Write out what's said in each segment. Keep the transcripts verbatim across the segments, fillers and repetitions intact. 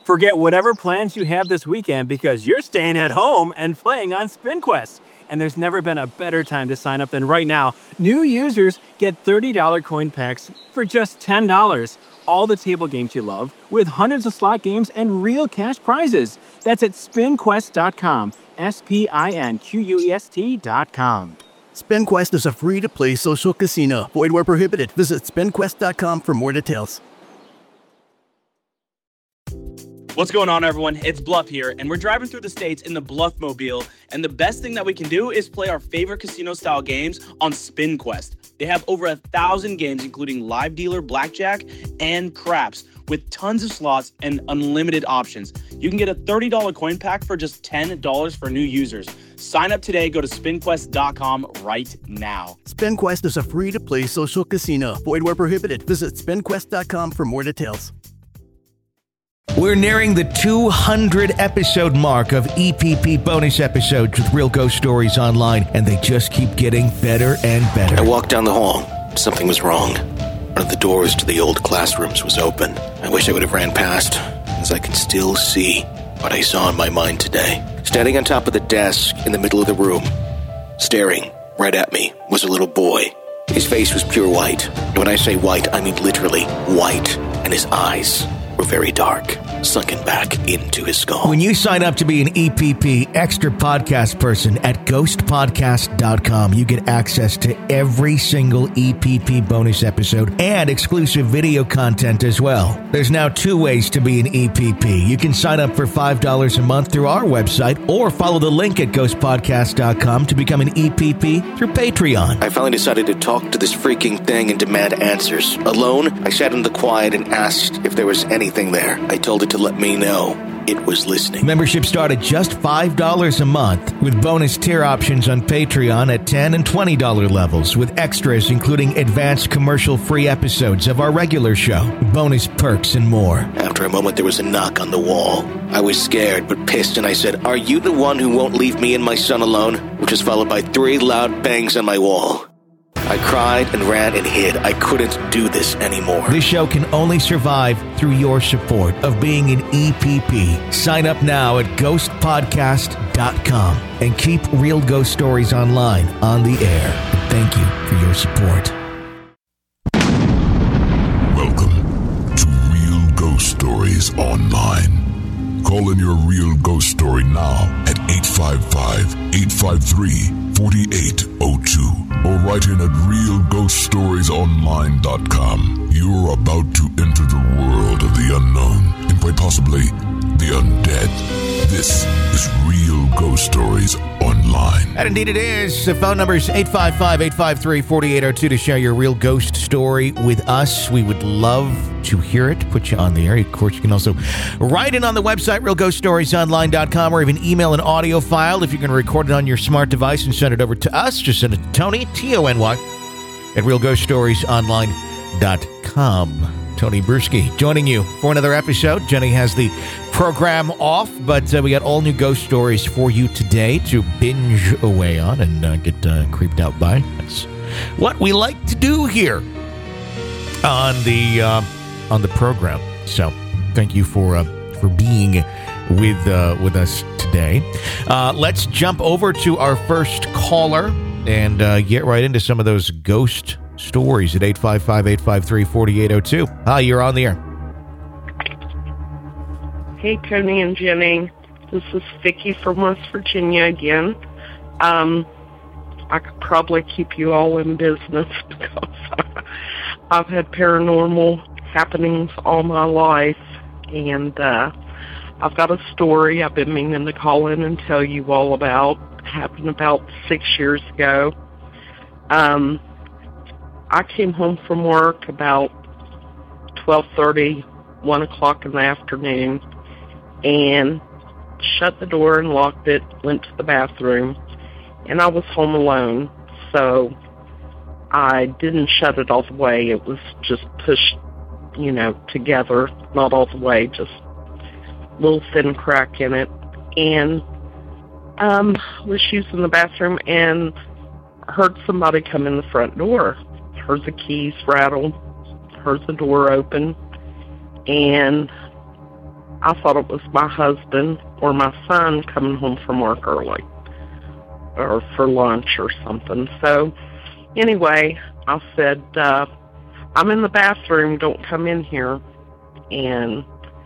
Forget whatever plans you have this weekend because you're staying at home and playing on SpinQuest. And there's never been a better time to sign up than right now. New users get thirty dollars coin packs for just ten dollars. All the table games you love with hundreds of slot games and real cash prizes. That's at spin quest dot com. S P I N Q U E S T dot com. SpinQuest is a free-to-play social casino. Void where prohibited. Visit spin quest dot com for more details. What's going on, everyone? It's Bluff here, and we're driving through the states in the Bluff-mobile, and the best thing that we can do is play our favorite casino-style games on SpinQuest. They have over a thousand games, including live dealer, blackjack, and craps, with tons of slots and unlimited options. You can get a thirty dollars coin pack for just ten dollars for new users. Sign up today. Go to spin quest dot com right now. SpinQuest is a free-to-play social casino. Void where prohibited. Visit spin quest dot com for more details. We're nearing the two hundred episode mark of E P P bonus episodes with Real Ghost Stories Online, and they just keep getting better and better. I walked down the hall. Something was wrong. One of the doors to the old classrooms was open. I wish I would have ran past, as I can still see what I saw in my mind today. Standing on top of the desk in the middle of the room, staring right at me, was a little boy. His face was pure white. And when I say white, I mean literally white. And his eyes were very dark, sunken back into his skull. When you sign up to be an E P P Extra Podcast person at ghost podcast dot com, you get access to every single E P P bonus episode and exclusive video content as well. There's now two ways to be an E P P. You can sign up for five dollars a month through our website or follow the link at ghost podcast dot com to become an E P P through Patreon. I finally decided to talk to this freaking thing and demand answers. Alone, I sat in the quiet and asked if there was anything there. I told it to let me know it was listening. Membership start at just five dollars a month with bonus tier options on Patreon at ten dollars and twenty dollars levels with extras including advanced commercial-free episodes of our regular show, bonus perks, and more. After a moment, there was a knock on the wall. I was scared but pissed, and I said, "Are you the one who won't leave me and my son alone?" Which was followed by three loud bangs on my wall. I cried and ran and hid. I couldn't do this anymore. This show can only survive through your support of being an E P P. Sign up now at ghost podcast dot com and keep Real Ghost Stories Online on the air. Thank you for your support. Welcome to Real Ghost Stories Online. Call in your real ghost story now at eight five five, eight five three, four eight zero two or write in at real ghost stories online dot com. You're about to enter the world of the unknown and quite possibly the undead. This is Real Ghost Stories Online. And indeed it is. The phone number is eight five five, eight five three, four eight zero two to share your real ghost story with us. We would love to hear it, put you on the air. Of course, you can also write in on the website, real ghost stories online dot com, or even email an audio file if you can record it on your smart device and send it over to us. Just send it to Tony, T O N Y, at real ghost stories online dot com. Tony Bruschi joining you for another episode. Jenny has the program off, but uh, we got all new ghost stories for you today to binge away on and uh, get uh, creeped out by. That's what we like to do here on the uh, on the program. So thank you for uh, for being with uh, with us today. Uh, let's jump over to our first caller and uh, get right into some of those ghost stories at eight five five, eight five three, four eight zero two. Hi, you're on the air. Hey, Tony and Jenny. This is Vicki from West Virginia again. Um, I could probably keep you all in business because I've had paranormal happenings all my life, and uh, I've got a story I've been meaning to call in and tell you all about. It happened about six years ago. Um, I came home from work about twelve thirty, one o'clock in the afternoon, and shut the door and locked it, went to the bathroom, and I was home alone, so I didn't shut it all the way. It was just pushed, you know, together, not all the way, just a little thin crack in it, and um, was using the bathroom and heard somebody come in the front door. Heard the keys rattle, heard the door open, and I thought it was my husband or my son coming home from work early or for lunch or something. So anyway, I said, uh, I'm in the bathroom, don't come in here. And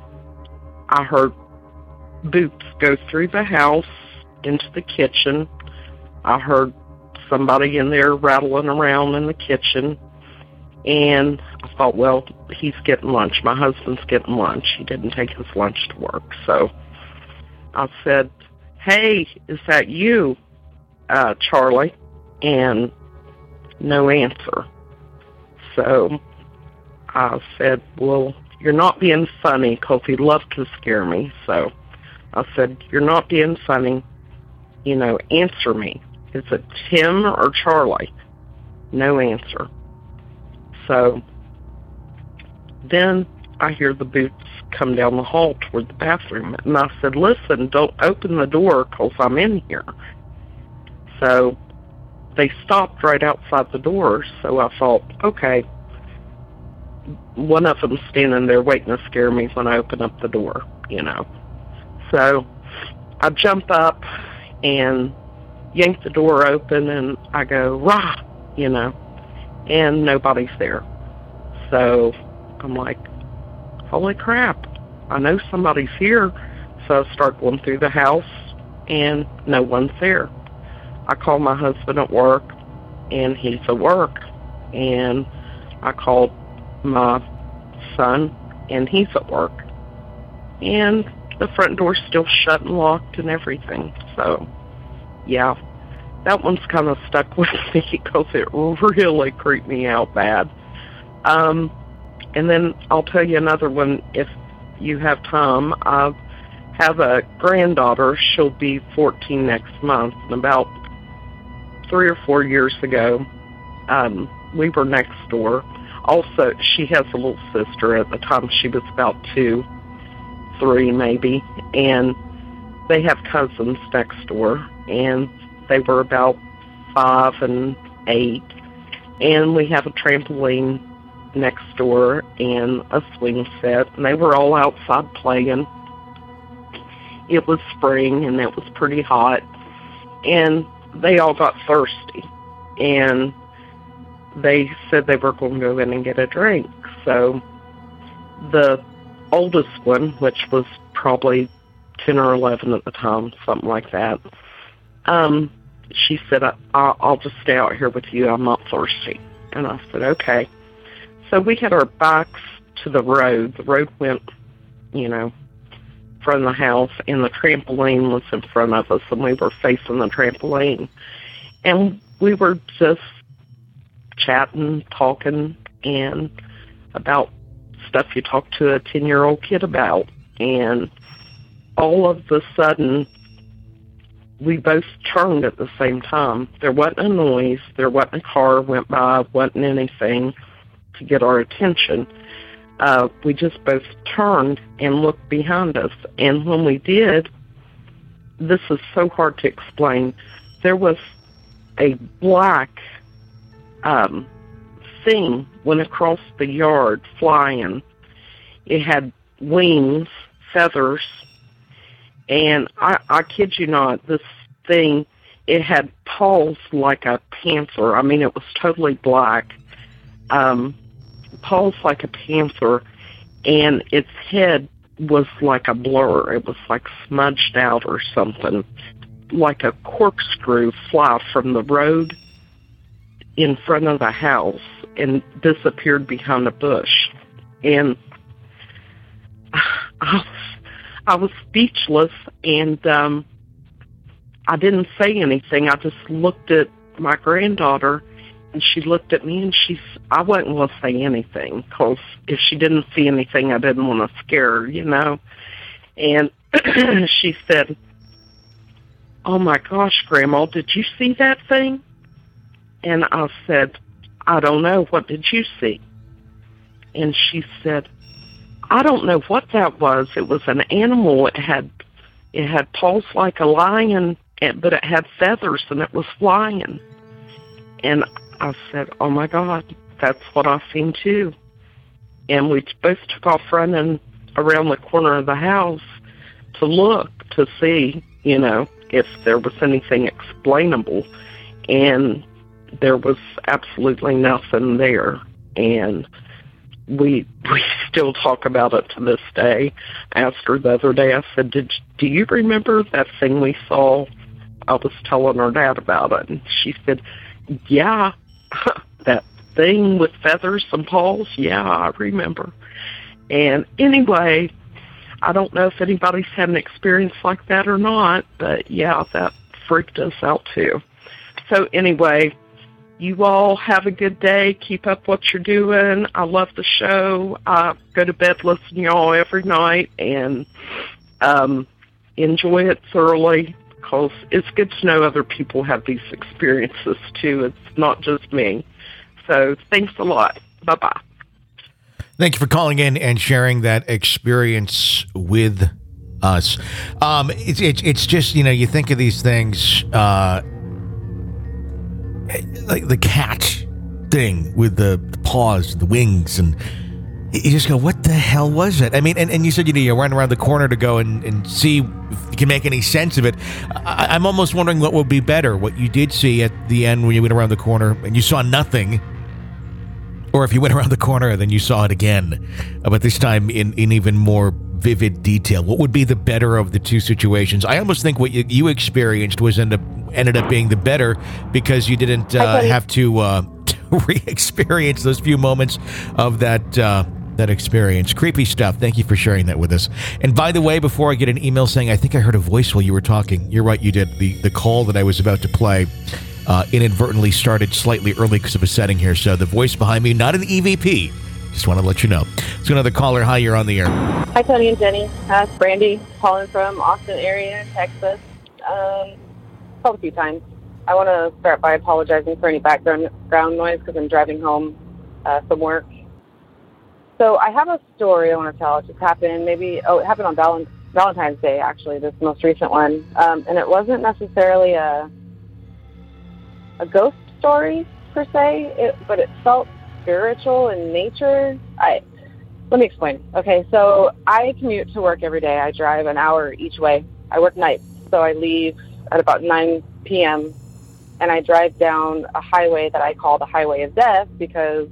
I heard boots go through the house into the kitchen. I heard somebody in there rattling around in the kitchen. And I thought, well, he's getting lunch. My husband's getting lunch. He didn't take his lunch to work. So I said, hey, is that you, uh, Charlie? And no answer. So I said, well, you're not being funny, because he loved to scare me. So I said, you're not being funny. You know, answer me. Is it Tim or Charlie? No answer. So then I hear the boots come down the hall toward the bathroom. And I said, listen, don't open the door, because I'm in here. So they stopped right outside the door. So I thought, okay, one of them's standing there waiting to scare me when I open up the door, you know. So I jump up and yank the door open, and I go, rah, you know, and nobody's there. So I'm like, holy crap, I know somebody's here. So I start going through the house, and no one's there. I call my husband at work, and he's at work. And I called my son, and he's at work. And the front door's still shut and locked and everything. So, yeah, that one's kind of stuck with me because it really creeped me out bad. Um, and then I'll tell you another one if you have time. I have a granddaughter. She'll be fourteen next month. And about three or four years ago, um, we were next door. Also, she has a little sister. At the time, she was about two, three maybe, and they have cousins next door, and they were about five and eight, and we have a trampoline next door and a swing set, and they were all outside playing. It was spring, and it was pretty hot, and they all got thirsty, and they said they were going to go in and get a drink. So the oldest one, which was probably ten or eleven at the time, something like that, um, she said, I, I'll just stay out here with you. I'm not thirsty. And I said, okay. So we had our backs to the road. The road went, you know, in front of the house, and the trampoline was in front of us, and we were facing the trampoline. And we were just chatting, talking, and about stuff you talk to a ten-year-old kid about. And all of a sudden, we both turned at the same time. There wasn't a noise. There wasn't a car went by. Wasn't anything to get our attention. Uh, we just both turned and looked behind us. And when we did, this is so hard to explain, there was a black um, thing went across the yard flying. It had wings, feathers, and I, I kid you not, this thing, it had paws like a panther. I mean, it was totally black. Um, paws like a panther, and its head was like a blur. It was like smudged out or something, like a corkscrew fly from the road in front of the house and disappeared behind a bush. And I was, I was speechless, and um, I didn't say anything. I just looked at my granddaughter, and she looked at me, and she, I wasn't going to say anything, because if she didn't see anything, I didn't want to scare her, you know. And she said, oh my gosh, Grandma, did you see that thing? And I said, I don't know. What did you see? And she said, I don't know what that was. It was an animal. It had it had paws like a lion, but it had feathers, and it was flying. And I said, oh my God, that's what I've seen too. And we both took off running around the corner of the house to look to see, you know, if there was anything explainable. And there was absolutely nothing there. And we we still talk about it to this day. I asked her the other day, I said, Did do you remember that thing we saw? I was telling her dad about it. And she said, yeah, that thing with feathers and paws, yeah, I remember. And anyway, I don't know if anybody's had an experience like that or not, but yeah, that freaked us out too. So anyway, you all have a good day. Keep up what you're doing. I love the show. I go to bed listening to y'all every night, and um, enjoy it thoroughly, because it's good to know other people have these experiences too. It's not just me. So thanks a lot. Bye-bye. Thank you for calling in and sharing that experience with us. Um, it's, it's, it's just, you know, you think of these things, uh, like the cat thing with the, the paws, the wings, and you just go, what the hell was it? I mean, and, and you said, you know, you ran around the corner to go and, and see if you can make any sense of it. I, I'm almost wondering what would be better, what you did see at the end when you went around the corner and you saw nothing, or if you went around the corner and then you saw it again, but this time in, in even more vivid detail. What would be the better of the two situations? I almost think what you, you experienced was end up, ended up being the better, because you didn't uh, have to, uh, to re-experience those few moments of that uh, that experience. Creepy stuff. Thank you for sharing that with us. And by the way, before I get an email saying, I think I heard a voice while you were talking, you're right, you did. The, the call that I was about to play uh, inadvertently started slightly early because of a setting here. So the voice behind me, not an E V P. Just want to let you know. Let's go another caller. Hi, you're on the air. Hi, Tony and Jenny. Uh, it's Brandy, calling from Austin area, Texas. Um, called a few times. I want to start by apologizing for any background ground noise because I'm driving home uh, from work. So I have a story I want to tell. It just happened maybe, oh, it happened on Val- Valentine's Day, actually, this most recent one. Um, and it wasn't necessarily a a ghost story, per se, it, but it felt spiritual in nature. I Let me explain. Okay, so I commute to work every day. I drive an hour each way. I work nights, so I leave at about nine p.m., and I drive down a highway that I call the Highway of Death, because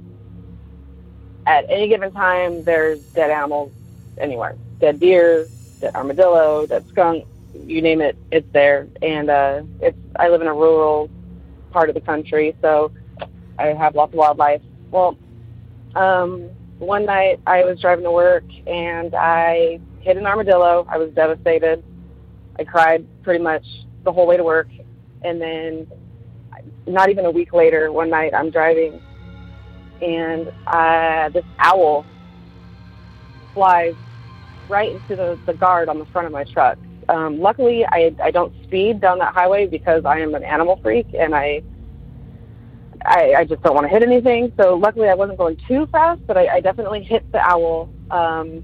at any given time, there's dead animals anywhere. Dead deer, dead armadillo, dead skunk, you name it, it's there. And uh, it's I live in a rural part of the country, so I have lots of wildlife. Well, um, one night I was driving to work, and I hit an armadillo. I was devastated. I cried pretty much the whole way to work. And then not even a week later, one night I'm driving, and uh, this owl flies right into the, the guard on the front of my truck. Um, luckily, I, I don't speed down that highway because I am an animal freak, and I I, I just don't want to hit anything. So luckily I wasn't going too fast, but I, I definitely hit the owl. Um,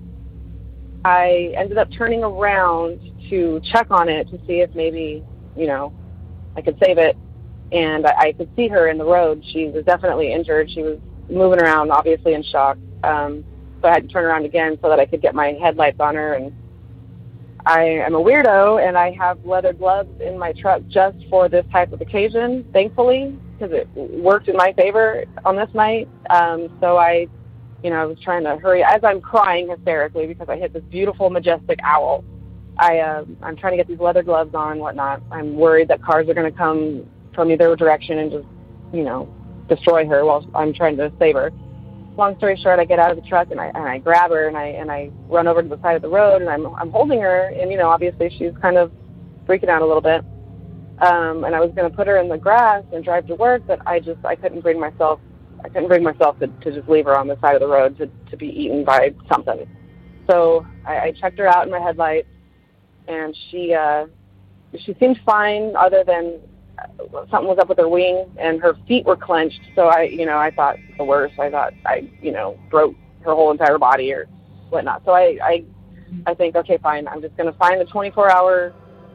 I ended up turning around to check on it to see if maybe, you know, I could save it. And I, I could see her in the road. She was definitely injured. She was moving around, obviously in shock. Um, so I had to turn around again so that I could get my headlights on her. And I am a weirdo, and I have leather gloves in my truck just for this type of occasion, thankfully, because it worked in my favor on this night. Um, so I, you know, I was trying to hurry. As I'm crying hysterically because I hit this beautiful, majestic owl, I, uh, I'm trying to get these leather gloves on and whatnot. I'm worried that cars are going to come from either direction and just, you know, destroy her while I'm trying to save her. Long story short, I get out of the truck and I and I grab her and I and I run over to the side of the road, and I'm I'm holding her, and you know, obviously she's kind of freaking out a little bit. Um, and I was going to put her in the grass and drive to work, but I just I couldn't bring myself I couldn't bring myself to, to just leave her on the side of the road to, to be eaten by something. So I, I checked her out in my headlights, and she uh, she seemed fine, other than something was up with her wing, and her feet were clenched. So I, you know, I thought the worst. I thought I, you know, broke her whole entire body or whatnot. So I, I, I think, okay, fine. I'm just going to find a twenty-four hour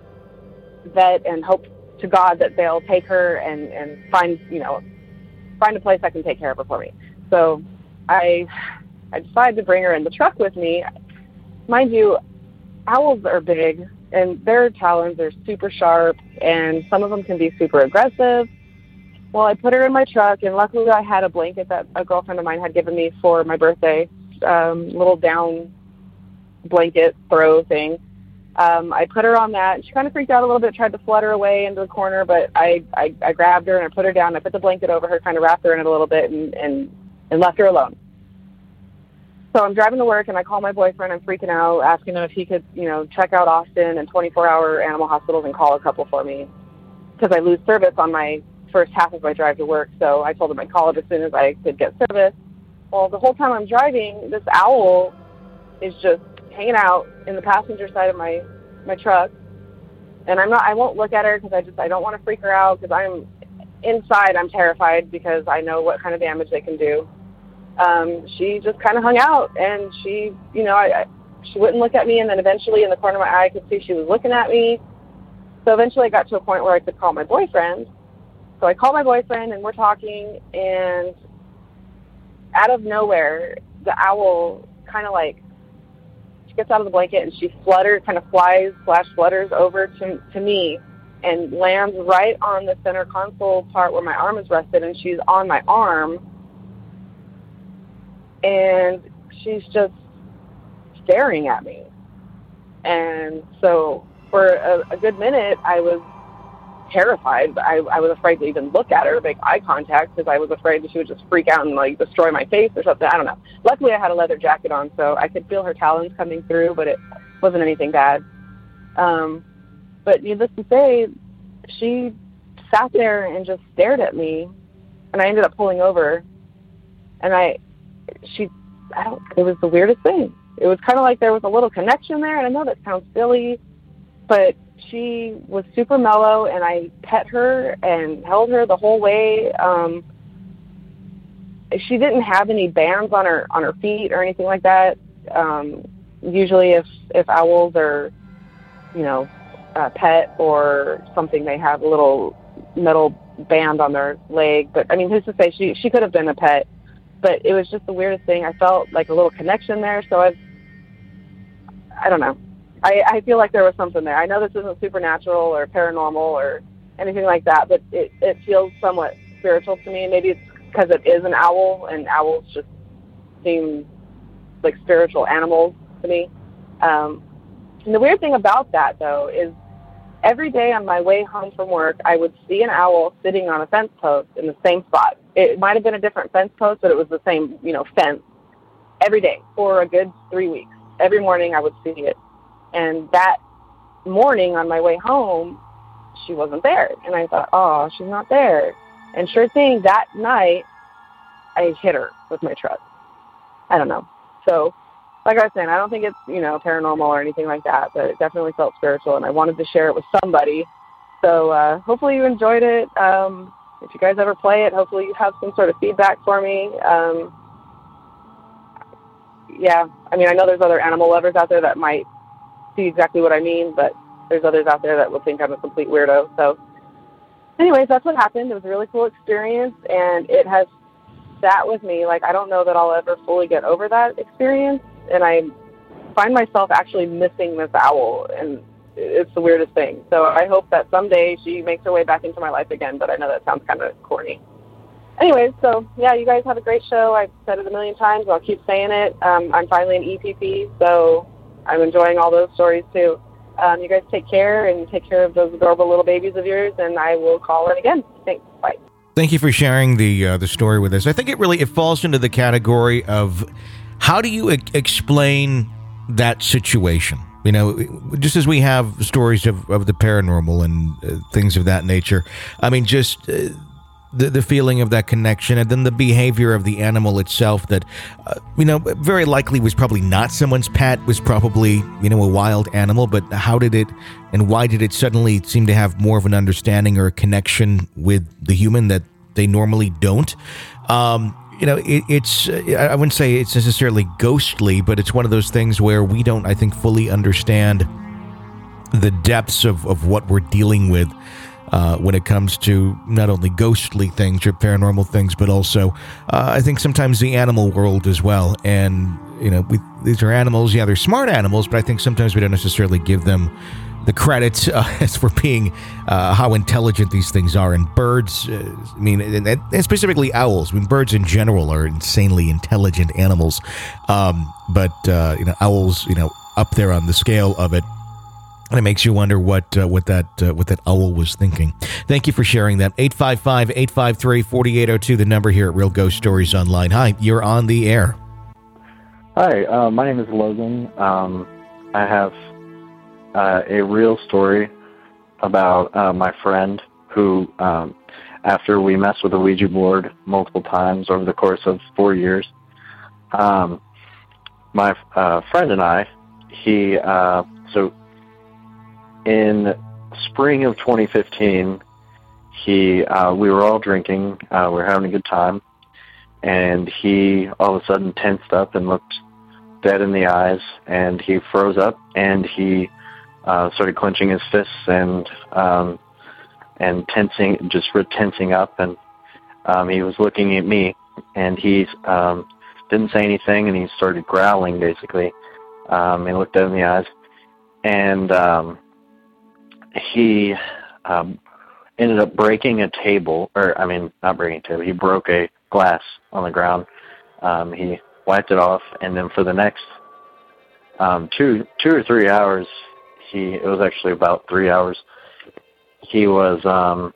vet and hope to God that they'll take her and, and find, you know, find a place that can take care of her for me. So I, I decided to bring her in the truck with me. mind you, owls are big, and their talons are super sharp, and some of them can be super aggressive. Well, I put her in my truck, and luckily I had a blanket that a girlfriend of mine had given me for my birthday, um, little down blanket throw thing. Um, I put her on that, and she kind of freaked out a little bit, tried to flutter away into the corner, but I, I, I grabbed her, and I put her down. I put the blanket over her, kind of wrapped her in it a little bit, and, and, and left her alone. So I'm driving to work, and I call my boyfriend. I'm freaking out, asking him if he could, you know, check out Austin and twenty-four hour animal hospitals and call a couple for me, because I lose service on my first half of my drive to work. So I told him I'd call it as soon as I could get service. Well, the whole time I'm driving, this owl is just hanging out in the passenger side of my, my truck. And I'm not, I won't look at her because I just, I don't want to freak her out, because I'm inside, I'm terrified because I know what kind of damage they can do. Um, she just kind of hung out, and she, you know, I, I, she wouldn't look at me. And then eventually in the corner of my eye, I could see she was looking at me. So eventually I got to a point where I could call my boyfriend. So I call my boyfriend, and we're talking, and out of nowhere, the owl kind of like, she gets out of the blanket, and she flutters, kind of flies slash flutters over to, to me, and lands right on the center console part where my arm is rested, and she's on my arm, and she's just staring at me. And so for a, a good minute, I was terrified. I, I was afraid to even look at her, make eye contact, because I was afraid that she would just freak out and like destroy my face or something. I don't know. Luckily, I had a leather jacket on, so I could feel her talons coming through, but it wasn't anything bad. Um, but needless to say, she sat there and just stared at me, and I ended up pulling over. And I, she, I don't. It was the weirdest thing. It was kind of like there was a little connection there, and I know that sounds silly, but she was super mellow, and I pet her and held her the whole way. Um, she didn't have any bands on her on her feet or anything like that. Um, usually, if if owls are, you know, a pet or something, they have a little metal band on their leg. But I mean, who's to say she she could have been a pet? But it was just the weirdest thing. I felt like a little connection there. So I've, I don't know. I, I feel like there was something there. I know this isn't supernatural or paranormal or anything like that, but it, it feels somewhat spiritual to me. Maybe it's because it is an owl, and owls just seem like spiritual animals to me. Um, and the weird thing about that, though, is every day on my way home from work, I would see an owl sitting on a fence post in the same spot. It might have been a different fence post, but it was the same, you know, fence every day for a good three weeks. Every morning I would see it. And that morning on my way home, she wasn't there. And I thought, oh, she's not there. And sure thing, that night, I hit her with my truck. I don't know. So, like I was saying, I don't think it's, you know, paranormal or anything like that, but it definitely felt spiritual, and I wanted to share it with somebody. So uh, hopefully you enjoyed it. Um, if you guys ever play it, hopefully you have some sort of feedback for me. Um, yeah, I mean, I know there's other animal lovers out there that might see exactly what I mean, but there's others out there that will think I'm a complete weirdo. So anyways, that's what happened. It was a really cool experience, and it has sat with me. Like, I don't know that I'll ever fully get over that experience, and I find myself actually missing this owl, and it's the weirdest thing. So I hope that someday she makes her way back into my life again, but I know that sounds kind of corny. Anyways, so yeah, you guys have a great show. I've said it a million times. I'll keep saying it. Um, I'm finally an E P P, so I'm enjoying all those stories too. Um, you guys take care, and take care of those adorable little babies of yours, and I will call in again. Thanks. Bye. Thank you for sharing the uh, the story with us. I think it really it falls into the category of how do you e- explain that situation? You know, just as we have stories of, of the paranormal and uh, things of that nature. I mean, just uh, the the feeling of that connection, and then the behavior of the animal itself that, uh, you know, very likely was probably not someone's pet, was probably, you know, a wild animal, but how did it and why did it suddenly seem to have more of an understanding or a connection with the human that they normally don't? Um, you know, it, it's, I wouldn't say it's necessarily ghostly, but it's one of those things where we don't, I think, fully understand the depths of, of what we're dealing with uh, when it comes to not only ghostly things or paranormal things, but also uh, I think sometimes the animal world as well. And, you know, we, these are animals. Yeah, they're smart animals, but I think sometimes we don't necessarily give them the credit uh, as for being uh, how intelligent these things are. And birds, uh, I mean, and, and specifically owls. I mean, birds in general are insanely intelligent animals. Um, but, uh, you know, owls, you know, up there on the scale of it. And it makes you wonder what uh, what that uh, what that owl was thinking. Thank you for sharing that. eight five five, eight five three, four eight zero two, the number here at Real Ghost Stories Online. Hi, you're on the air. Hi, uh, my name is Logan. Um, I have uh, a real story about uh, my friend who, um, after we messed with the Ouija board multiple times over the course of four years, um, my uh, friend and I, he, uh, so in spring of twenty fifteen, he, uh, we were all drinking, uh, we were having a good time, and he all of a sudden tensed up and looked dead in the eyes, and he froze up, and he uh, started clenching his fists and um, and tensing, just tensing up, and um, he was looking at me, and he um, didn't say anything, and he started growling, basically. Um, he looked dead in the eyes, and um, he um, ended up breaking a table, or, I mean, not breaking a table, he broke a glass on the ground. Um, he wiped it off, and then for the next um, two two or three hours, he it was actually about three hours. He was um,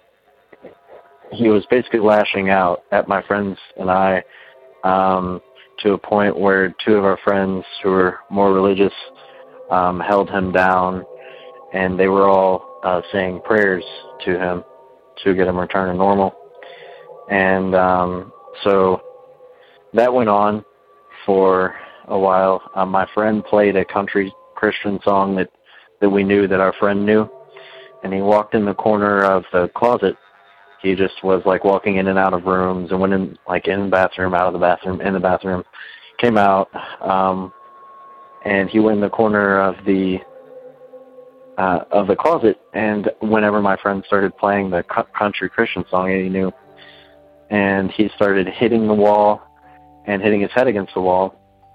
he was basically lashing out at my friends and I, um, to a point where two of our friends who were more religious um, held him down, and they were all uh, saying prayers to him to get him returned to normal. And um, so that went on for a while. Um, my friend played a country Christian song that, that we knew that our friend knew, and he walked in the corner of the closet. He just was like walking in and out of rooms and went in, like in the bathroom, out of the bathroom, in the bathroom, came out, um, and he went in the corner of the uh, of the closet. And whenever my friend started playing the country Christian song, he knew, and he started hitting the wall and hitting his head against the wall,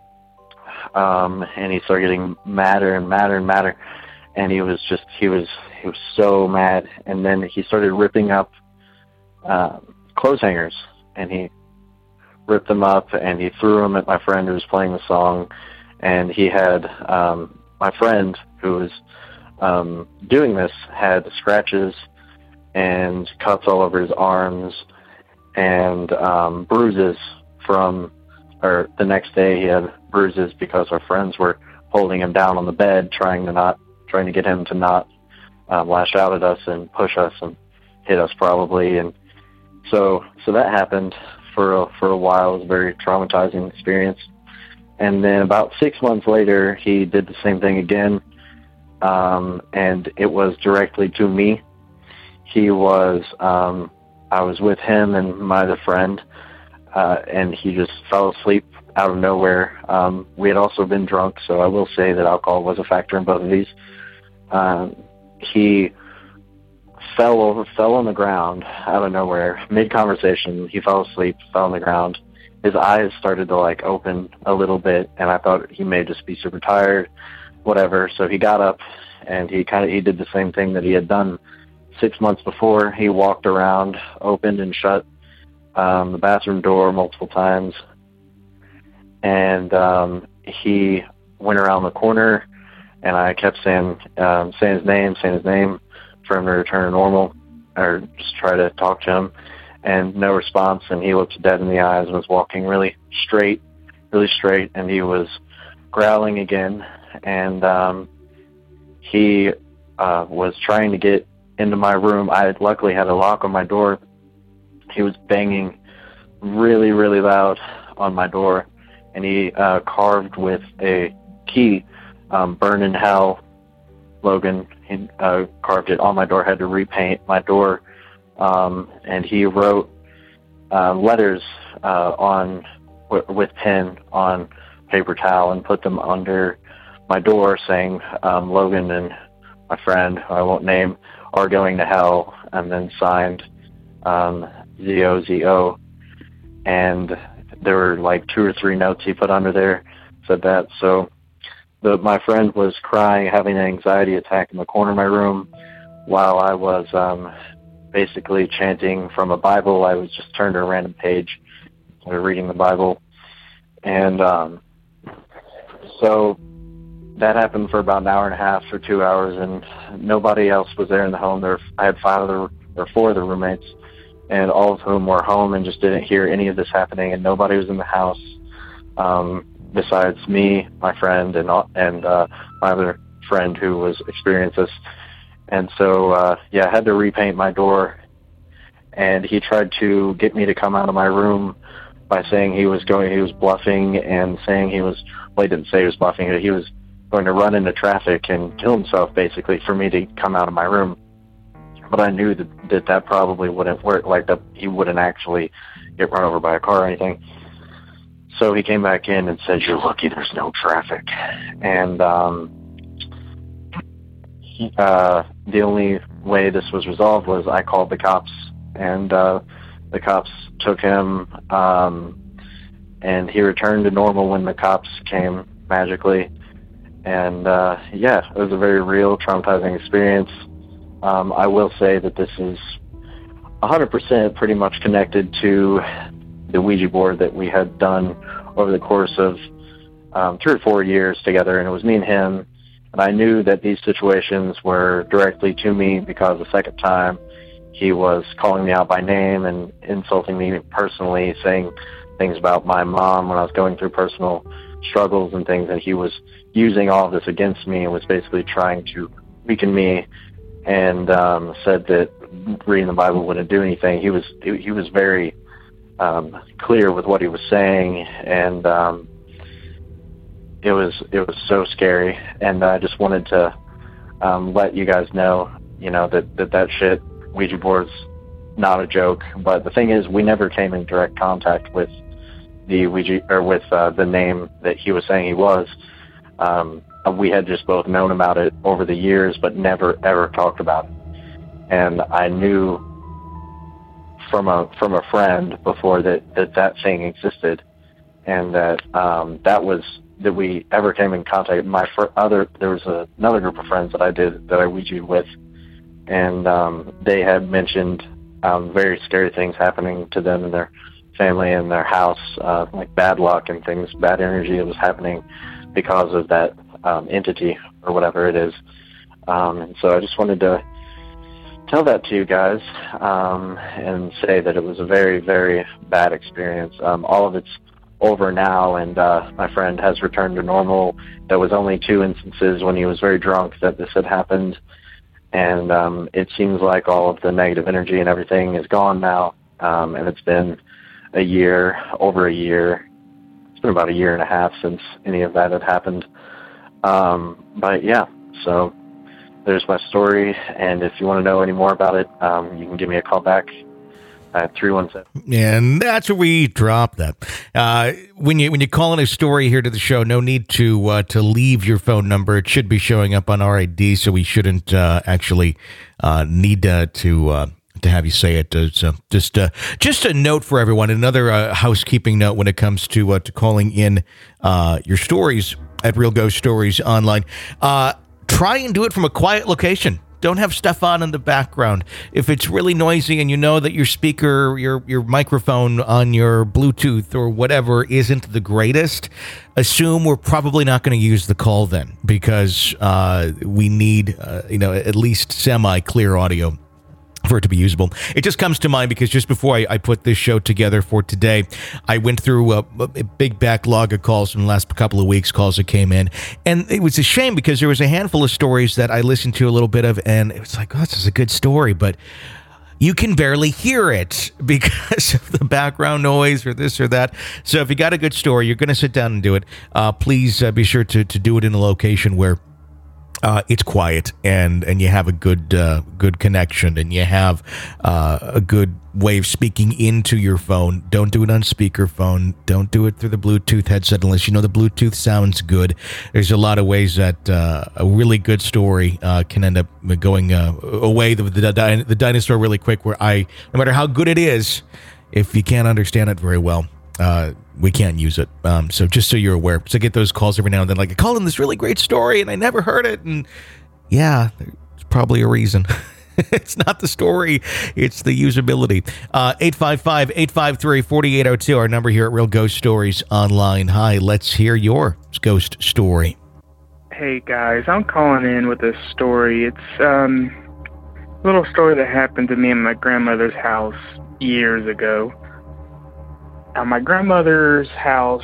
um, and he started getting madder and madder and madder, and he was just he was he was so mad. And then he started ripping up uh, clothes hangers, and he ripped them up and he threw them at my friend who was playing the song. And he had um, my friend who was um, doing this had scratches and cuts all over his arms and um, bruises from, or the next day he had bruises because our friends were holding him down on the bed, trying to not, trying to get him to not um, lash out at us and push us and hit us probably. And so, so that happened for a, for a while. It was a very traumatizing experience. And then about six months later, he did the same thing again, um, and it was directly to me. He was, um, I was with him and my other friend, uh, and he just fell asleep out of nowhere. Um, we had also been drunk, so I will say that alcohol was a factor in both of these. Um, he fell over, fell on the ground out of nowhere, mid-conversation. He fell asleep, fell on the ground. His eyes started to like open a little bit, and I thought he may just be super tired, whatever. So he got up and he kind of, he did the same thing that he had done six months before. He walked around, opened and shut um, the bathroom door multiple times. And um, he went around the corner, and I kept saying, um, saying his name, saying his name for him to return to normal, or just try to talk to him. And no response, and he looked dead in the eyes and was walking really straight, really straight, and he was growling again. And um, he uh, was trying to get into my room. I had luckily had a lock on my door. He was banging really, really loud on my door, and he uh, carved with a key, um, "Burn in Hell, Logan." He uh, carved it on my door. Had to repaint my door. Um, and he wrote uh, letters uh, on w- with pen on paper towel and put them under my door, saying um, Logan and my friend, who I won't name, are going to hell, and then signed um, Z O Z O. And there were like two or three notes he put under there, said that. So the, my friend was crying, having an anxiety attack in the corner of my room while I was um, basically chanting from a Bible. I was just turned to a random page, started reading the Bible. And um, so that happened for about an hour and a half or two hours, and nobody else was there in the home. There, I had five other or four of the roommates, and all of whom were home and just didn't hear any of this happening, and nobody was in the house um, besides me, my friend, and and uh, my other friend who was experiencing this. And so, uh, yeah, I had to repaint my door, and he tried to get me to come out of my room by saying he was going, he was bluffing and saying he was, well, he didn't say he was bluffing, he was going to run into traffic and kill himself, basically, for me to come out of my room. But I knew that that, that probably wouldn't work, like that he wouldn't actually get run over by a car or anything. So he came back in and said, "You're lucky there's no traffic." And um, he, uh, the only way this was resolved was I called the cops, and uh, the cops took him, um, and he returned to normal when the cops came magically. And uh, yeah, it was a very real, traumatizing experience. Um, I will say that this is one hundred percent pretty much connected to the Ouija board that we had done over the course of um, three or four years together, and it was me and him. And I knew that these situations were directly to me because the second time he was calling me out by name and insulting me personally, saying things about my mom when I was going through personal struggles and things, and he was using all of this against me and was basically trying to weaken me, and um, said that reading the Bible wouldn't do anything. He was he was very um, clear with what he was saying, and um, it was it was so scary. And I just wanted to um, let you guys know, you know, that that, that shit, Ouija board's not a joke. But the thing is, we never came in direct contact with the Ouija, or with uh, the name that he was saying he was. Um, we had just both known about it over the years, but never ever talked about it. And I knew from a from a friend before that that, that thing existed, and that um, that was that we ever came in contact. My fr- other there was a, another group of friends that I did that I Ouija'd with, and um, they had mentioned um, very scary things happening to them and their family and their house, uh, like bad luck and things, bad energy that was happening because of that um, entity or whatever it is. Um, and so I just wanted to tell that to you guys um, and say that it was a very, very bad experience. Um, all of it's over now, and uh, my friend has returned to normal. There was only two instances when he was very drunk that this had happened, and um, it seems like all of the negative energy and everything is gone now, um, and it's been a year, over a year. It's been about a year and a half since any of that had happened. Um, but yeah, so there's my story, and if you want to know any more about it, um, you can give me a call back at three one seven. And that's where we drop that. Uh, when you when you call in a story here to the show, no need to uh, to leave your phone number. It should be showing up on our I D, so we shouldn't uh, actually uh, need uh, to uh, to have you say it. Uh, so just uh, just a note for everyone. Another uh, housekeeping note when it comes to uh, to calling in uh, your stories at Real Ghost Stories Online. Uh, try and do it from a quiet location. Don't have stuff on in the background. If it's really noisy and you know that your speaker, your your microphone on your Bluetooth or whatever isn't the greatest, assume we're probably not going to use the call then, because uh, we need uh, you know at least semi-clear audio for it to be usable. It just comes to mind because just before I, I put this show together for today, I went through a, a big backlog of calls from the last couple of weeks, calls that came in. And it was a shame because there was a handful of stories that I listened to a little bit of, and it was like, oh, this is a good story, but you can barely hear it because of the background noise or this or that. So if you got a good story, you're going to sit down and do it. Uh, please uh, be sure to, to do it in a location where uh, it's quiet and, and you have a good uh, good connection and you have uh, a good way of speaking into your phone. Don't do it on speakerphone. Don't do it through the Bluetooth headset unless you know the Bluetooth sounds good. There's a lot of ways that uh, a really good story uh, can end up going uh, away the, the, the dinosaur really quick, where I, no matter how good it is, if you can't understand it very well, uh, we can't use it. Um, so just so you're aware. So I get those calls every now and then, like, I called in this really great story and I never heard it. And yeah, there's probably a reason. It's not the story, it's the usability. Uh, eight five five, eight five three, four eight zero two, our number here at Real Ghost Stories Online. Hi, let's hear your ghost story. Hey guys, I'm calling in with a story. It's um, a little story that happened to me in my grandmother's house years ago. Now, my grandmother's house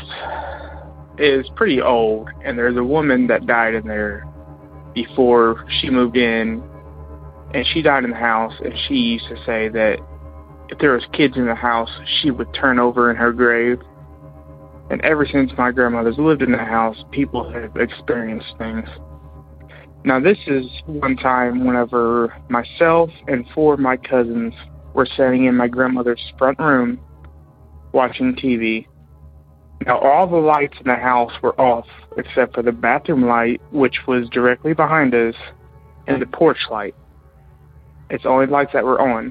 is pretty old, and there's a woman that died in there before she moved in. And she died in the house, and she used to say that if there was kids in the house, she would turn over in her grave. And ever since my grandmother's lived in the house, people have experienced things. Now, this is one time whenever myself and four of my cousins were sitting in my grandmother's front room watching T V. Now, all the lights in the house were off except for the bathroom light, which was directly behind us, and the porch light. It's the only lights that were on.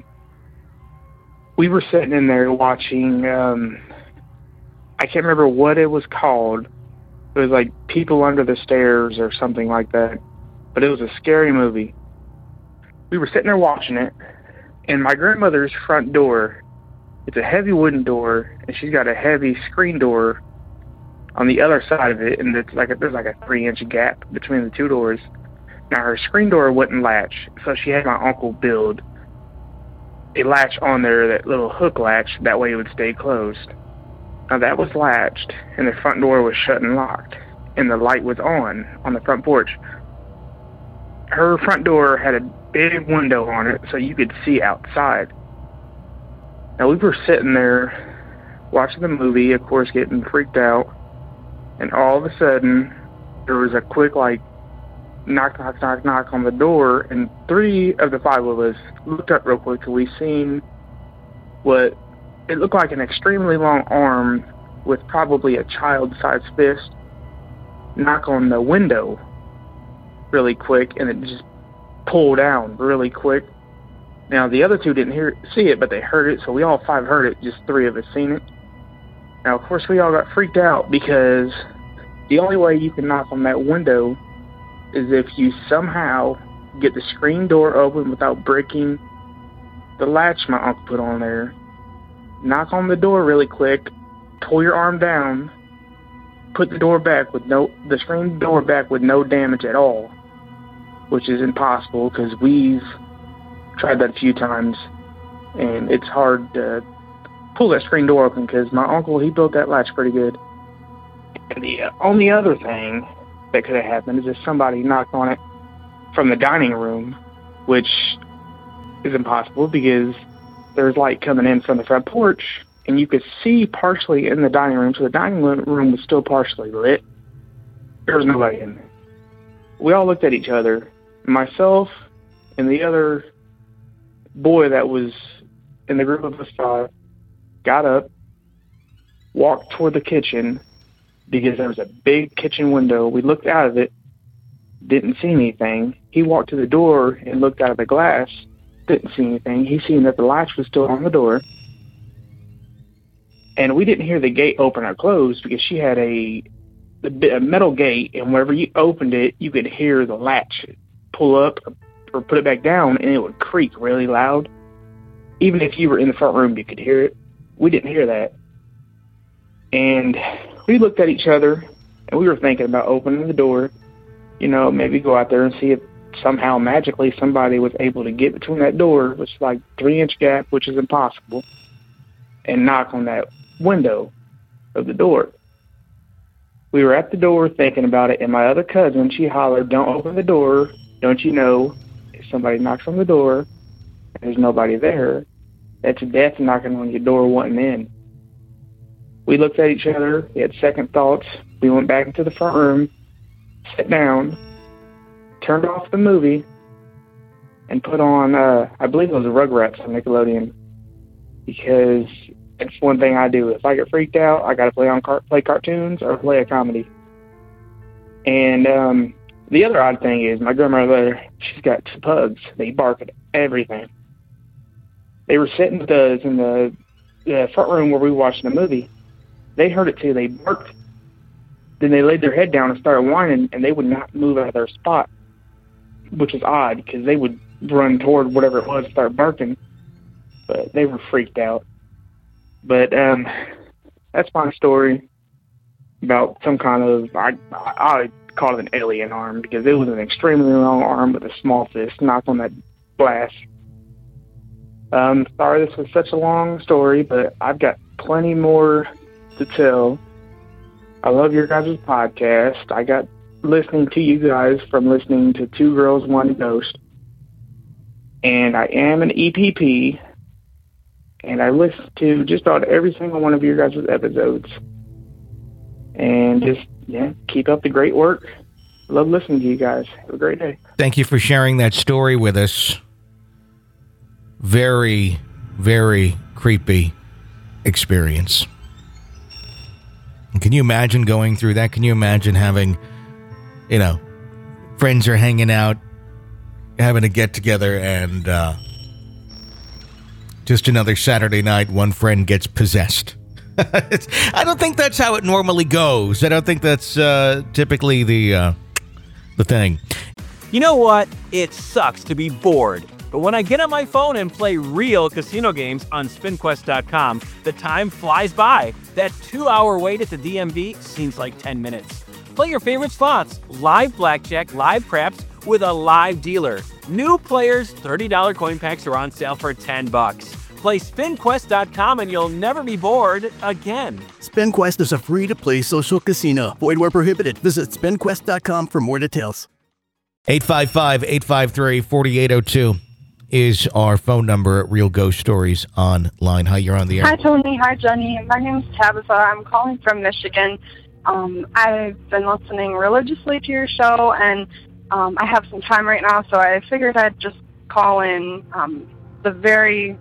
We were sitting in there watching, um, I can't remember what it was called. It was like People Under the Stairs or something like that. But it was a scary movie. We were sitting there watching it, and my grandmother's front door, it's a heavy wooden door, and she's got a heavy screen door on the other side of it, and it's like a, there's like a three-inch gap between the two doors. Now, her screen door wouldn't latch, so she had my uncle build a latch on there, that little hook latch, that way it would stay closed. Now, that was latched, and the front door was shut and locked, and the light was on, on the front porch. Her front door had a big window on it, so you could see outside. Now, we were sitting there watching the movie, of course, getting freaked out, and all of a sudden, there was a quick, like, knock, knock, knock, knock on the door, and three of the five of us looked up real quick, and we seen what it looked like an extremely long arm with probably a child-sized fist knock on the window really quick, and it just pulled down really quick. Now, the other two didn't hear see it, but they heard it, so we all five heard it, just three of us seen it. Now, of course, we all got freaked out because the only way you can knock on that window is if you somehow get the screen door open without breaking the latch my uncle put on there, knock on the door really quick, pull your arm down, put the door back with no, the screen door back with no damage at all, which is impossible because we've tried that a few times, and it's hard to pull that screen door open because my uncle, he built that latch pretty good. And the only other thing that could have happened is if somebody knocked on it from the dining room, which is impossible because there's light coming in from the front porch, and you could see partially in the dining room, so the dining room was still partially lit. There was nobody in there. We all looked at each other. Myself and the other boy that was in the group of us five got up, walked toward the kitchen, because there was a big kitchen window. We looked out of it, didn't see anything. He walked to the door and looked out of the glass, didn't see anything. He seen that the latch was still on the door. And we didn't hear the gate open or close because she had a, a metal gate, and whenever you opened it, you could hear the latch pull up or put it back down, and it would creak really loud. Even if you were in the front room, you could hear it. We didn't hear that. And we looked at each other, and we were thinking about opening the door, you know, maybe go out there and see if somehow magically somebody was able to get between that door, which is like three-inch gap, which is impossible, and knock on that window of the door. We were at the door thinking about it, and my other cousin, she hollered, "Don't open the door. Don't you know if somebody knocks on the door and there's nobody there, that's death knocking on your door wanting in." We looked at each other. We had second thoughts. We went back into the front room, sat down, turned off the movie and put on, uh, I believe it was Rugrats on Nickelodeon, because it's one thing I do. If I get freaked out, I got to play on car- play cartoons or play a comedy. And um, the other odd thing is my grandmother, she's got two pugs. They bark at everything. They were sitting with us in the, the front room where we were watching the movie. They heard it too. They barked. Then they laid their head down and started whining, and they would not move out of their spot, which is odd because they would run toward whatever it was and start barking. But they were freaked out. But um, that's my story about some kind of, I, I call it an alien arm, because it was an extremely long arm with a small fist knocked on that glass. Um, sorry this was such a long story, but I've got plenty more to tell. I love your guys' podcast. I got listening to you guys from listening to Two Girls, One Ghost. And I am an E P P. And I listen to just about every single one of your guys' episodes. And just, yeah, keep up the great work. Love listening to you guys. Have a great day. Thank you for sharing that story with us. Very, very creepy experience. Can you imagine going through that? Can you imagine having, you know, friends are hanging out, having a get together, and uh, just another Saturday night, one friend gets possessed. I don't think that's how it normally goes. I don't think that's uh, typically the uh, the thing. You know what? It sucks to be bored. But when I get on my phone and play real casino games on spin quest dot com, the time flies by. That two-hour wait at the D M V seems like ten minutes. Play your favorite slots, live blackjack, live craps, with a live dealer. New players, thirty dollars coin packs are on sale for ten bucks. Play spin quest dot com and you'll never be bored again. SpinQuest is a free-to-play social casino. Void where prohibited. Visit spin quest dot com for more details. eight five five, eight five three, four eight zero two is our phone number at Real Ghost Stories Online. Hi, you're on the air. Hi, Tony. Hi, Jenny. My name's Tabitha. I'm calling from Michigan. Um, I've been listening religiously to your show, and um, I have some time right now, so I figured I'd just call in um, the very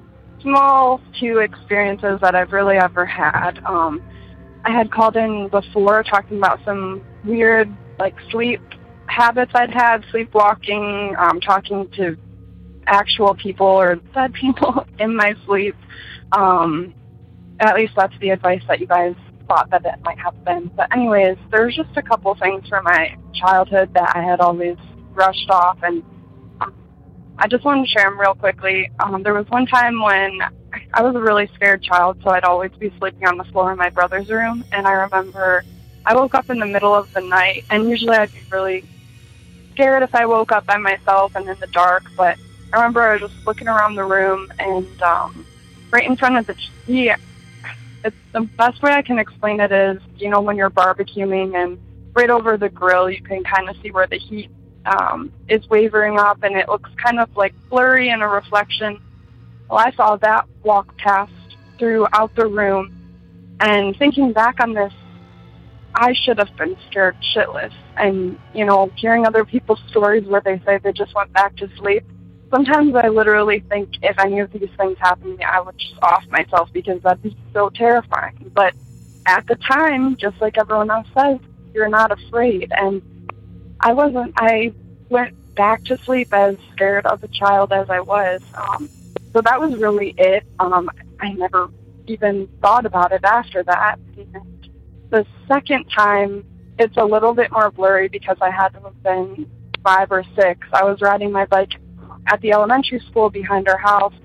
small two experiences that I've really ever had. Um, I had called in before talking about some weird, like, sleep habits I'd had, sleepwalking, um, talking to actual people or dead people in my sleep. Um, at least that's the advice that you guys thought that it might have been. But anyways, there's just a couple things from my childhood that I had always brushed off, and um, I just wanted to share them real quickly. Um, there was one time when I was a really scared child, so I'd always be sleeping on the floor in my brother's room, and I remember I woke up in the middle of the night, and usually I'd be really scared if I woke up by myself and in the dark, but I remember I was just looking around the room, and um, right in front of the T V, it's the best way I can explain it is, you know, when you're barbecuing and right over the grill, you can kind of see where the heat um, is wavering up, and it looks kind of like blurry in a reflection. Well, I saw that walk past throughout the room, and thinking back on this, I should have been scared shitless. And, you know, hearing other people's stories where they say they just went back to sleep, sometimes I literally think if any of these things happened to me, I would just off myself because that'd be so terrifying. But at the time, just like everyone else says, you're not afraid. And I wasn't. I went back to sleep as scared of a child as I was. Um, so that was really it. Um, I never even thought about it after that. And the second time, it's a little bit more blurry because I had to have been five or six. I was riding my bike at the elementary school behind our house,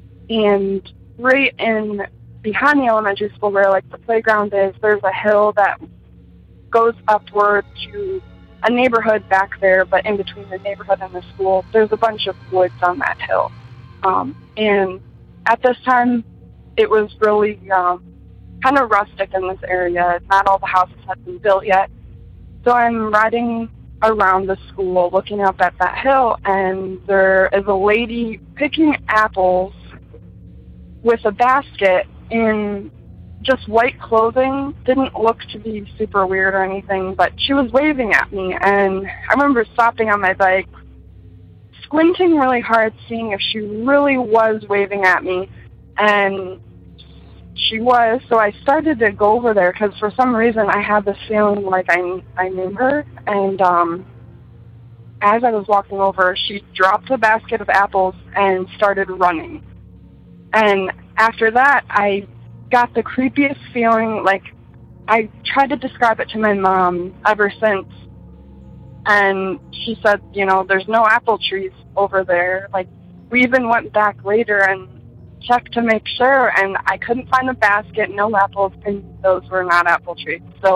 and right in behind the elementary school where like the playground is, there's a hill that goes upward to a neighborhood back there, but in between the neighborhood and the school, there's a bunch of woods on that hill. Um, and at this time, it was really um, kind of rustic in this area. Not all the houses had been built yet. So I'm riding around the school looking up at that hill, and there is a lady picking apples with a basket in just white clothing, didn't look to be super weird or anything, but she was waving at me, and I remember stopping on my bike, squinting really hard, seeing if she really was waving at me, and she was, so I started to go over there, because for some reason I had this feeling like I, I knew her, and um, as I was walking over, she dropped a basket of apples and started running. And after that, I got the creepiest feeling, like, I tried to describe it to my mom ever since, and she said, you know, there's no apple trees over there. Like, we even went back later and checked to make sure, and I couldn't find the basket, no apples, and those were not apple trees. So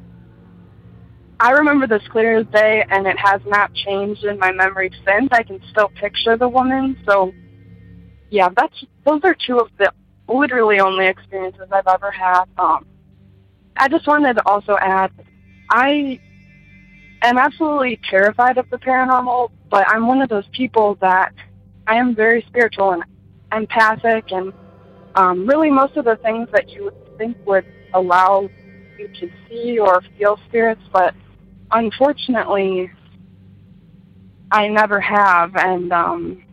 I remember this clear as day, and it has not changed in my memory since. I can still picture the woman. So, yeah, that's those are two of the literally only experiences I've ever had. Um, I just wanted to also add, I am absolutely terrified of the paranormal, but I'm one of those people that I am very spiritual and empathic, and um, really most of the things that you would think would allow you to see or feel spirits, but unfortunately, I never have, and um,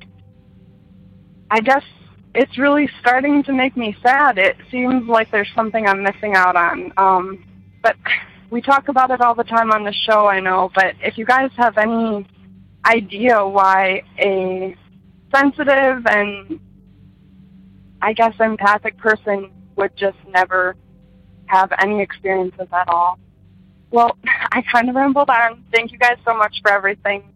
I guess it's really starting to make me sad. It seems like there's something I'm missing out on, um, but we talk about it all the time on the show, I know, but if you guys have any idea why a sensitive and, I guess, empathic person would just never have any experiences at all. Well, I kind of rambled on. Thank you guys so much for everything.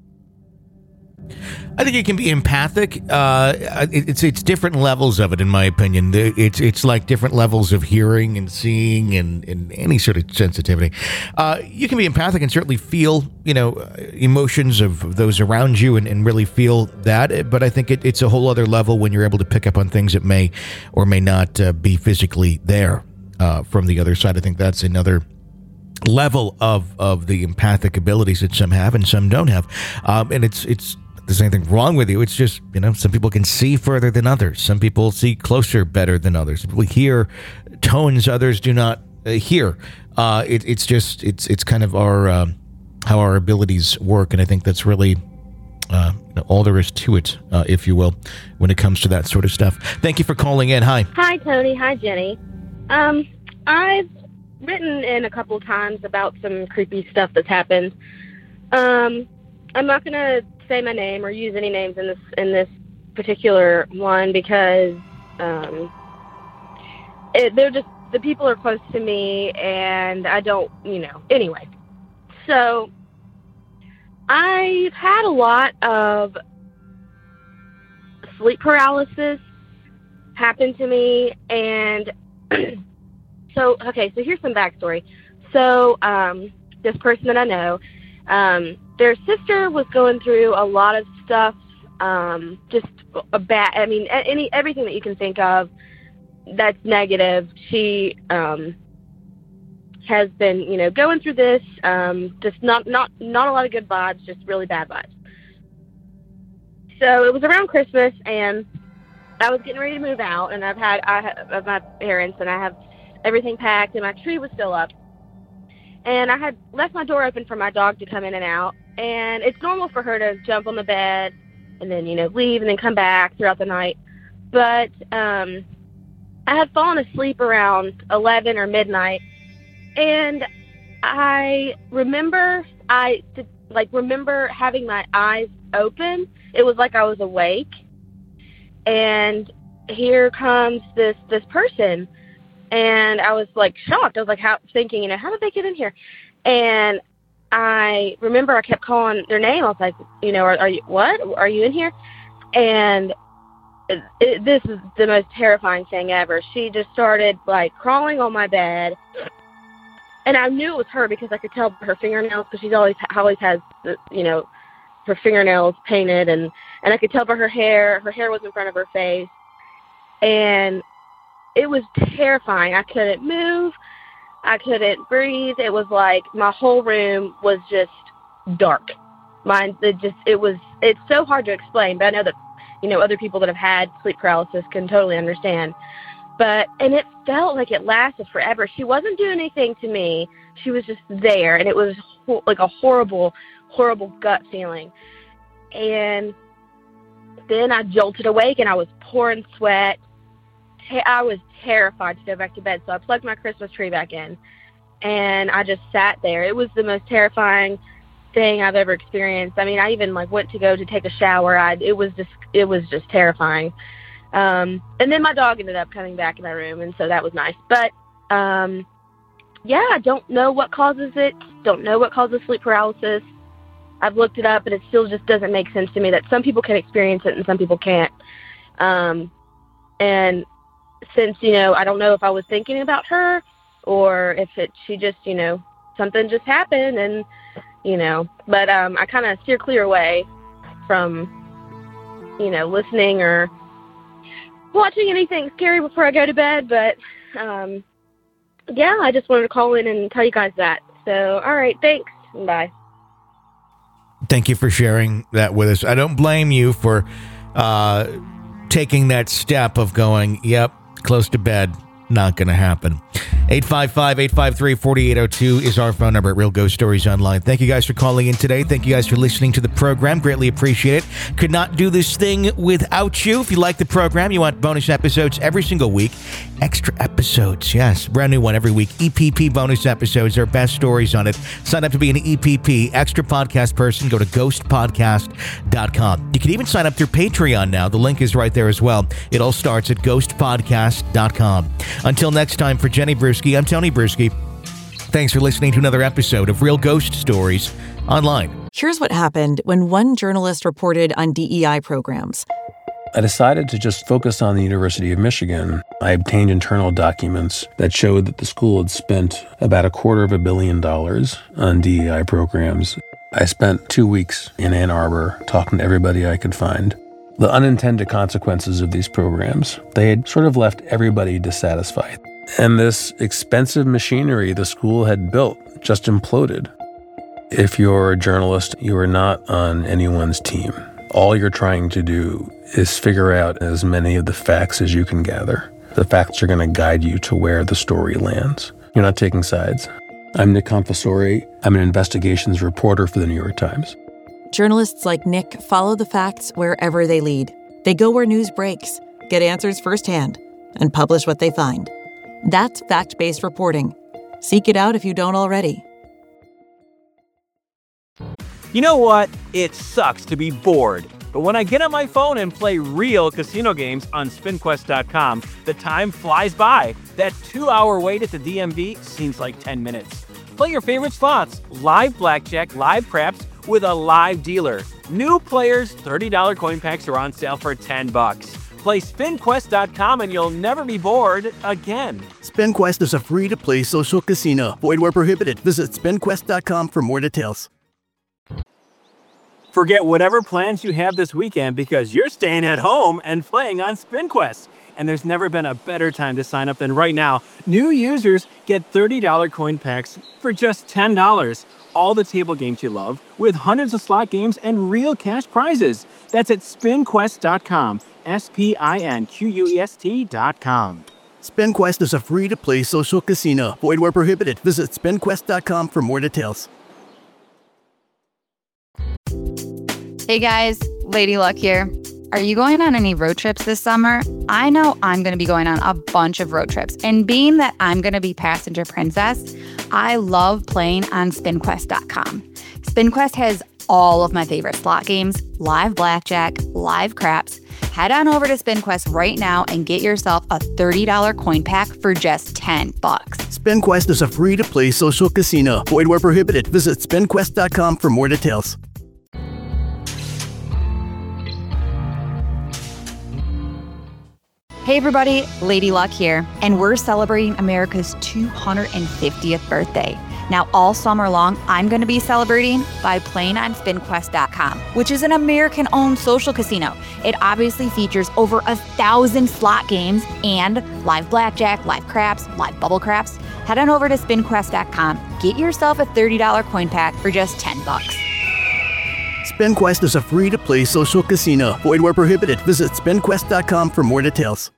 I think it can be empathic. Uh, it, it's it's different levels of it, in my opinion. It's it's like different levels of hearing and seeing and, and any sort of sensitivity. Uh, you can be empathic and certainly feel, you know, emotions of those around you and, and really feel that. But I think it, it's a whole other level when you're able to pick up on things that may or may not uh, be physically there uh, from the other side. I think that's another level of, of the empathic abilities that some have and some don't have. Um, and it's it's. There's anything wrong with you. It's just, you know, some people can see further than others. Some people see closer better than others. Some people hear tones others do not uh, hear. Uh, it, it's just, it's it's kind of our uh, how our abilities work. And I think that's really uh, all there is to it, uh, if you will, when it comes to that sort of stuff. Thank you for calling in. Hi. Hi, Tony. Hi, Jenny. Um, I've written in a couple times about some creepy stuff that's happened. Um, I'm not going to say my name or use any names in this in this particular one because um, it, they're just the people are close to me and I don't, you know. Anyway, so I've had a lot of sleep paralysis happen to me, and so okay. So here's some backstory. So um, this person that I know. Um, Their sister was going through a lot of stuff, um, just a bad, I mean, any, everything that you can think of that's negative. She, um, has been, you know, going through this, um, just not, not, not a lot of good vibes, just really bad vibes. So it was around Christmas and I was getting ready to move out, and I've had, I have my parents and I have everything packed and my tree was still up. And I had left my door open for my dog to come in and out. And it's normal for her to jump on the bed and then, you know, leave and then come back throughout the night. But um, I had fallen asleep around eleven or midnight. And I remember, I like remember having my eyes open. It was like I was awake. And here comes this, this person. And I was, like, shocked. I was, like, how, thinking, you know, how did they get in here? And I remember I kept calling their name. I was like, you know, are, are you, what? Are you in here? And it, it, this is the most terrifying thing ever. She just started, like, crawling on my bed. And I knew it was her because I could tell by her fingernails, because she's always always has, the, you know, her fingernails painted. And, and I could tell by her hair. Her hair was in front of her face. And it was terrifying. I couldn't move. I couldn't breathe. It was like my whole room was just dark. Mine, it just, it was, it's so hard to explain, but I know that, you know, other people that have had sleep paralysis can totally understand. But, and it felt like it lasted forever. She wasn't doing anything to me. She was just there, and it was ho- like a horrible, horrible gut feeling. And then I jolted awake, and I was pouring sweat. I was terrified to go back to bed, so I plugged my Christmas tree back in, and I just sat there. It was the most terrifying thing I've ever experienced. I mean, I even like went to go to take a shower. I it was just it was just terrifying. Um, and then my dog ended up coming back in my room, and so that was nice. But um, yeah, I don't know what causes it. Don't know what causes sleep paralysis. I've looked it up, and it still just doesn't make sense to me that some people can experience it and some people can't. Um, and since, you know, I don't know if I was thinking about her or if it, she just, you know, something just happened and, you know, but um, I kind of steer clear away from, you know, listening or watching anything scary before I go to bed. But, um, yeah, I just wanted to call in and tell you guys that. So, all right, thanks. Bye. Thank you for sharing that with us. I don't blame you for uh, taking that step of going, yep, close to bed, not going to happen. eight five five, eight five three, four eight zero two is our phone number at Real Ghost Stories Online. Thank you guys for calling in today. Thank you guys for listening to the program. Greatly appreciate it. Could not do this thing without you. If you like the program, you want bonus episodes every single week. Extra episodes, yes. Brand new one every week. E P P bonus episodes. Their best stories on it. Sign up to be an E P P extra podcast person. Go to ghost podcast dot com. You can even sign up through Patreon now. The link is right there as well. It all starts at ghost podcast dot com. Until next time, for Jenny Brewski, I'm Tony Brewski. Thanks for listening to another episode of Real Ghost Stories Online. Here's what happened when one journalist reported on D E I programs. I decided to just focus on the University of Michigan. I obtained internal documents that showed that the school had spent about a quarter of a billion dollars on D E I programs. I spent two weeks in Ann Arbor talking to everybody I could find. The unintended consequences of these programs, they had sort of left everybody dissatisfied. And this expensive machinery the school had built just imploded. If you're a journalist, you are not on anyone's team. All you're trying to do is figure out as many of the facts as you can gather. The facts are going to guide you to where the story lands. You're not taking sides. I'm Nick Confessori. I'm an investigations reporter for the New York Times. Journalists like Nick follow the facts wherever they lead. They go where news breaks, get answers firsthand, and publish what they find. That's fact-based reporting. Seek it out if you don't already. You know what? It sucks to be bored. But when I get on my phone and play real casino games on spin quest dot com, the time flies by. That two-hour wait at the D M V seems like ten minutes. Play your favorite slots, live blackjack, live craps, with a live dealer. New players, thirty dollars coin packs are on sale for ten bucks. Play spin quest dot com and you'll never be bored again. SpinQuest is a free-to-play social casino. Void where prohibited. Visit spin quest dot com for more details. Forget whatever plans you have this weekend because you're staying at home and playing on SpinQuest. And there's never been a better time to sign up than right now. New users get thirty dollars coin packs for just ten dollars. All the table games you love, with hundreds of slot games and real cash prizes. That's at spin quest dot com. S P I N Q U E S T dot com. SpinQuest is a free-to-play social casino. Void where prohibited. Visit spin quest dot com for more details. Hey guys, Lady Luck here. Are you going on any road trips this summer? I know I'm going to be going on a bunch of road trips. And being that I'm going to be passenger princess, I love playing on spin quest dot com. SpinQuest has all of my favorite slot games, live blackjack, live craps. Head on over to SpinQuest right now and get yourself a thirty dollars coin pack for just ten bucks. SpinQuest is a free-to-play social casino. Void where prohibited. Visit spin quest dot com for more details. Hey everybody, Lady Luck here, and we're celebrating America's two hundred fiftieth birthday. Now all summer long, I'm going to be celebrating by playing on spin quest dot com, which is an American-owned social casino. It obviously features over a thousand slot games and live blackjack, live craps, live bubble craps. Head on over to spin quest dot com, get yourself a thirty dollars coin pack for just ten bucks. SpinQuest is a free-to-play social casino. Void where prohibited. Visit spin quest dot com for more details.